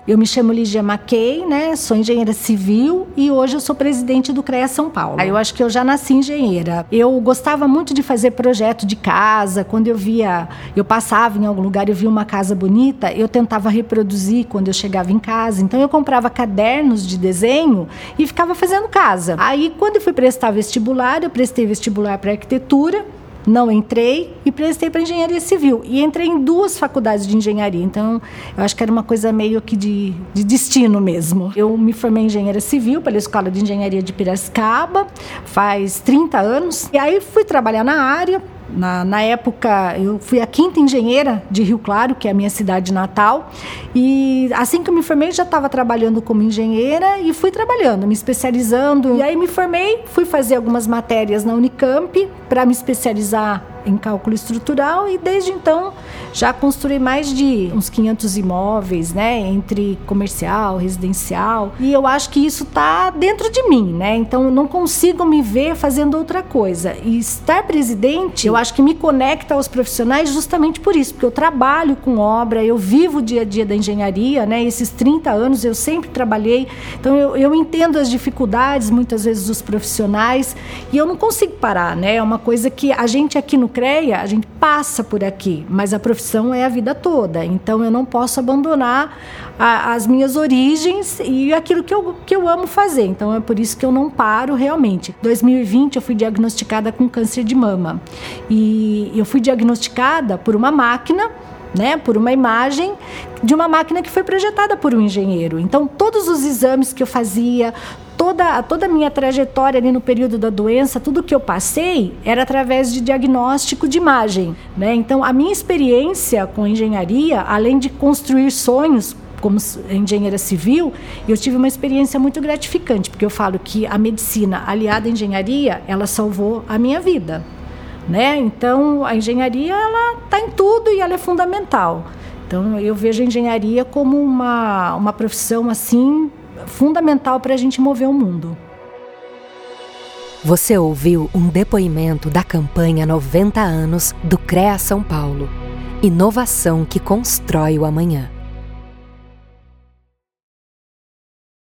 Eu me chamo Lígia Mackey, né? Sou engenheira civil e hoje eu sou presidente do CREA São Paulo. Eu acho que eu já nasci engenheira. Eu gostava muito de fazer projeto de casa. Quando eu passava em algum lugar, eu via uma casa bonita, eu tentava reproduzir quando eu chegava em casa. Então eu comprava cadernos de desenho e ficava fazendo casa. Aí quando eu fui prestar vestibular, eu prestei vestibular para arquitetura. Não entrei e prestei para engenharia civil. E entrei em 2 faculdades de engenharia. Então, eu acho que era uma coisa meio que de destino mesmo. Eu me formei em engenharia civil pela Escola de Engenharia de Piracicaba, faz 30 anos. E aí fui trabalhar na área. Na época, eu fui a 5ª engenheira de Rio Claro, que é a minha cidade natal. E assim que eu me formei, já estava trabalhando como engenheira e fui trabalhando, me especializando. E aí me formei, fui fazer algumas matérias na Unicamp para me especializar em cálculo estrutural e desde então já construí mais de uns 500 imóveis, né, entre comercial, residencial, e eu acho que isso está dentro de mim, né, então eu não consigo me ver fazendo outra coisa, e estar presidente, eu acho que me conecta aos profissionais justamente por isso, porque eu trabalho com obra, eu vivo o dia a dia da engenharia, né, esses 30 anos eu sempre trabalhei, então eu entendo as dificuldades muitas vezes dos profissionais e eu não consigo parar, né, é uma coisa que a gente aqui no CREA, a gente passa por aqui, mas a profissão é a vida toda, então eu não posso abandonar as minhas origens e aquilo que eu amo fazer, então é por isso que eu não paro realmente. Em 2020 eu fui diagnosticada com câncer de mama e eu fui diagnosticada por uma máquina, né, por uma imagem de uma máquina que foi projetada por um engenheiro. Então, todos os exames que eu fazia, toda a minha trajetória ali no período da doença, tudo que eu passei era através de diagnóstico de imagem, né? Então, a minha experiência com engenharia, além de construir sonhos, como engenheira civil, eu tive uma experiência muito gratificante, porque eu falo que a medicina aliada à engenharia, ela salvou a minha vida, né? Então, a engenharia, ela está em tudo e ela é fundamental. Então, eu vejo a engenharia como uma profissão, assim, fundamental para a gente mover o mundo. Você ouviu um depoimento da campanha 90 anos do CREA São Paulo. Inovação que constrói o amanhã.